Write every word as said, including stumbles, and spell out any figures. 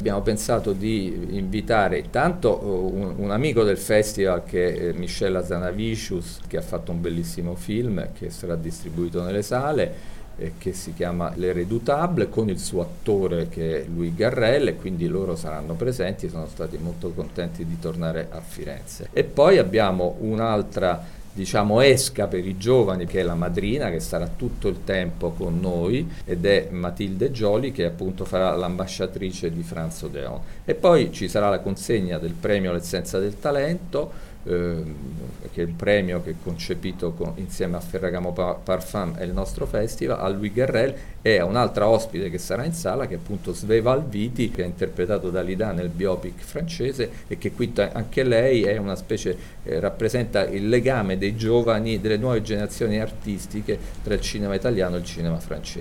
Abbiamo pensato di invitare intanto un, un amico del festival che è Michel Hazanavicius, che ha fatto un bellissimo film che sarà distribuito nelle sale, eh, che si chiama Le Redoutables, con il suo attore che è Louis Garrel, e quindi loro saranno presenti, sono stati molto contenti di tornare a Firenze. E poi abbiamo un'altra, diciamo, esca per i giovani, che è la madrina, che sarà tutto il tempo con noi, ed è Matilde Gioli, che appunto farà l'ambasciatrice di Franz Odeon. E poi ci sarà la consegna del premio L'essenza del talento, ehm, che è un premio che è concepito con, insieme a Ferragamo Parfum e il nostro festival, a Louis Garrel, e a un'altra ospite che sarà in sala, che è appunto Sveva Alviti, che è interpretato da Lida nel biopic francese, e che qui anche lei è una specie, eh, rappresenta il legame dei giovani, delle nuove generazioni artistiche tra il cinema italiano e il cinema francese.